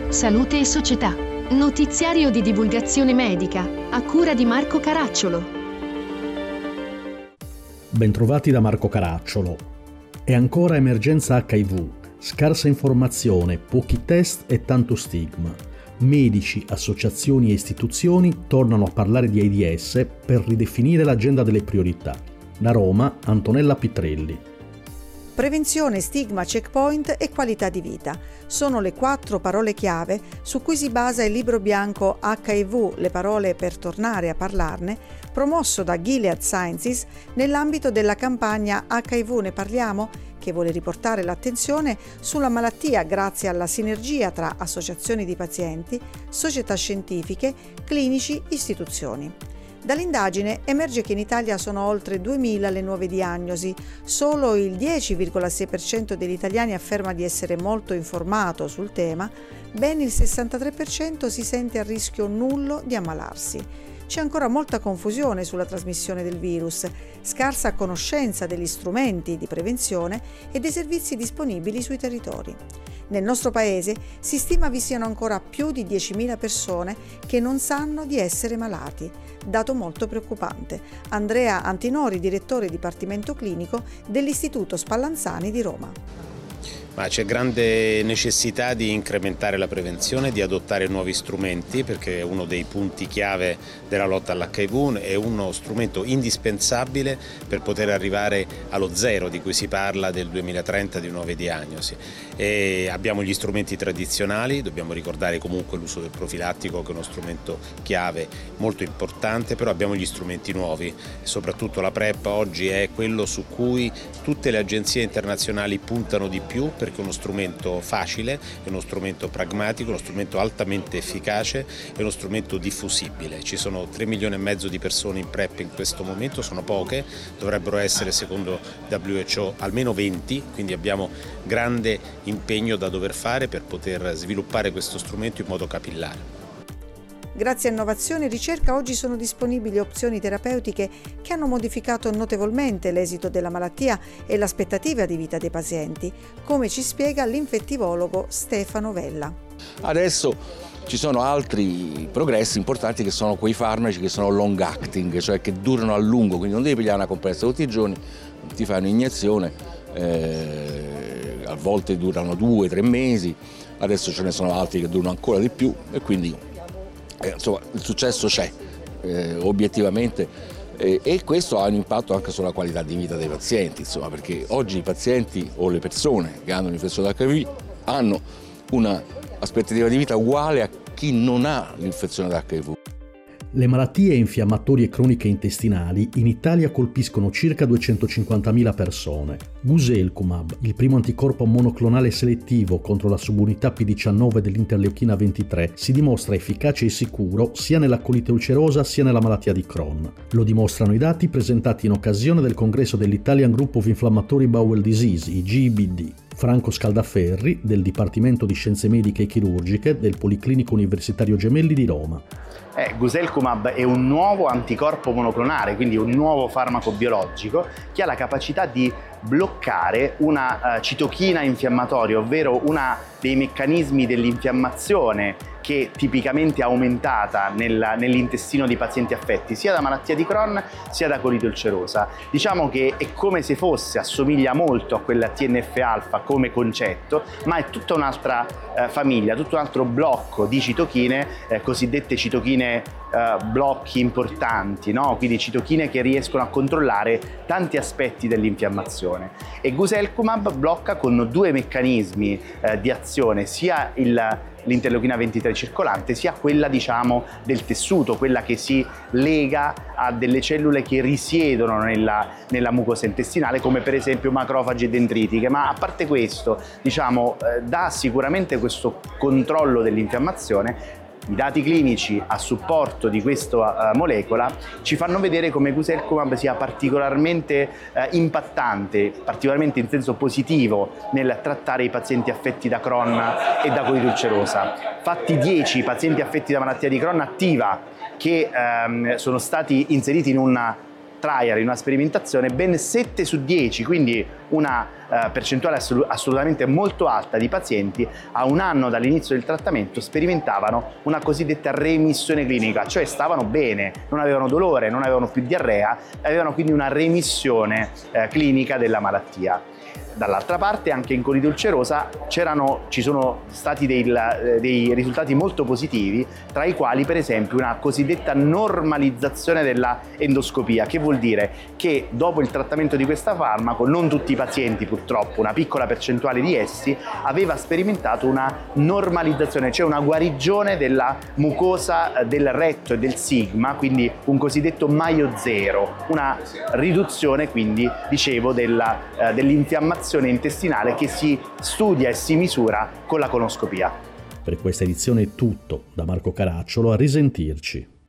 Salute e società. Notiziario di divulgazione medica, a cura di Marco Caracciolo. Bentrovati da Marco Caracciolo. È ancora emergenza HIV, scarsa informazione, pochi test e tanto stigma. Medici, associazioni e istituzioni tornano a parlare di AIDS per ridefinire l'agenda delle priorità. Da Roma, Antonella Pitrelli. Prevenzione, stigma, checkpoint e qualità di vita sono le 4 parole chiave su cui si basa il libro bianco HIV, le parole per tornare a parlarne, promosso da Gilead Sciences nell'ambito della campagna HIV ne parliamo, che vuole riportare l'attenzione sulla malattia grazie alla sinergia tra associazioni di pazienti, società scientifiche, clinici, istituzioni. Dall'indagine emerge che in Italia sono oltre 2.000 le nuove diagnosi, solo il 10,6% degli italiani afferma di essere molto informato sul tema, ben il 63% si sente a rischio nullo di ammalarsi. C'è ancora molta confusione sulla trasmissione del virus, scarsa conoscenza degli strumenti di prevenzione e dei servizi disponibili sui territori. Nel nostro paese si stima vi siano ancora più di 10.000 persone che non sanno di essere malati. Dato molto preoccupante. Andrea Antinori, direttore Dipartimento Clinico dell'Istituto Spallanzani di Roma. Ma c'è grande necessità di incrementare la prevenzione, di adottare nuovi strumenti, perché è uno dei punti chiave della lotta all'HIV, è uno strumento indispensabile per poter arrivare allo zero di cui si parla del 2030 di nuove diagnosi. E abbiamo gli strumenti tradizionali, dobbiamo ricordare comunque l'uso del profilattico, che è uno strumento chiave molto importante, però abbiamo gli strumenti nuovi, soprattutto la PrEP oggi è quello su cui tutte le agenzie internazionali puntano di più, perché è uno strumento facile, è uno strumento pragmatico, uno strumento altamente efficace, è uno strumento diffusibile. Ci sono 3,5 milioni di persone in PrEP in questo momento, sono poche, dovrebbero essere secondo WHO almeno 20, quindi abbiamo grande impegno da dover fare per poter sviluppare questo strumento in modo capillare. Grazie a innovazione e ricerca oggi sono disponibili opzioni terapeutiche che hanno modificato notevolmente l'esito della malattia e l'aspettativa di vita dei pazienti, come ci spiega l'infettivologo Stefano Vella. Adesso ci sono altri progressi importanti che sono quei farmaci che sono long acting, cioè che durano a lungo, quindi non devi pigliare una compressa tutti i giorni, ti fai un'iniezione, a volte durano 2-3 mesi, adesso ce ne sono altri che durano ancora di più e quindi insomma, il successo c'è obiettivamente e questo ha un impatto anche sulla qualità di vita dei pazienti, insomma, perché oggi i pazienti o le persone che hanno l'infezione da HIV hanno una aspettativa di vita uguale a chi non ha l'infezione da HIV. Le malattie infiammatorie croniche intestinali in Italia colpiscono circa 250.000 persone. Guselkumab, il primo anticorpo monoclonale selettivo contro la subunità P19 dell'interleuchina 23, si dimostra efficace e sicuro sia nella colite ulcerosa sia nella malattia di Crohn. Lo dimostrano i dati presentati in occasione del congresso dell'Italian Group of Inflammatory Bowel Disease, IGBD. Franco Scaldaferri, del Dipartimento di Scienze Mediche e Chirurgiche del Policlinico Universitario Gemelli di Roma. Guselkumab è un nuovo anticorpo monoclonale, quindi un nuovo farmaco biologico che ha la capacità di bloccare una citochina infiammatoria, ovvero uno dei meccanismi dell'infiammazione che tipicamente è aumentata nell'intestino di pazienti affetti sia da malattia di Crohn sia da colite ulcerosa. Diciamo che è come se assomiglia molto a quella TNF-alfa come concetto, ma è tutta un'altra famiglia, tutto un altro blocco di citochine, cosiddette citochine blocchi importanti, no? Quindi citochine che riescono a controllare tanti aspetti dell'infiammazione. E Guselkumab blocca con 2 meccanismi di azione, sia l'interleuchina 23 circolante, sia quella del tessuto, quella che si lega a delle cellule che risiedono nella mucosa intestinale, come per esempio macrofagi e dendritiche. Ma a parte questo, dà sicuramente questo controllo dell'infiammazione. I dati clinici a supporto di questa molecola ci fanno vedere come Guselkumab sia particolarmente impattante, particolarmente in senso positivo nel trattare i pazienti affetti da Crohn e da colite ulcerosa. Fatti 10 pazienti affetti da malattia di Crohn attiva che sono stati inseriti in un trial, in una sperimentazione, ben 7 su 10, quindi una percentuale assolutamente molto alta di pazienti a un anno dall'inizio del trattamento sperimentavano una cosiddetta remissione clinica, cioè stavano bene, non avevano dolore, non avevano più diarrea, avevano quindi una remissione clinica della malattia. Dall'altra parte anche in colite ulcerosa ci sono stati dei risultati molto positivi, tra i quali per esempio una cosiddetta normalizzazione della endoscopia, che vuol dire che dopo il trattamento di questo farmaco non tutti i pazienti, purtroppo una piccola percentuale di essi, aveva sperimentato una normalizzazione, cioè una guarigione della mucosa del retto e del sigma, quindi un cosiddetto Mayo zero, una riduzione quindi, dicevo, dell'infiammazione intestinale che si studia e si misura con la colonoscopia. Per questa edizione è tutto, da Marco Caracciolo, a risentirci.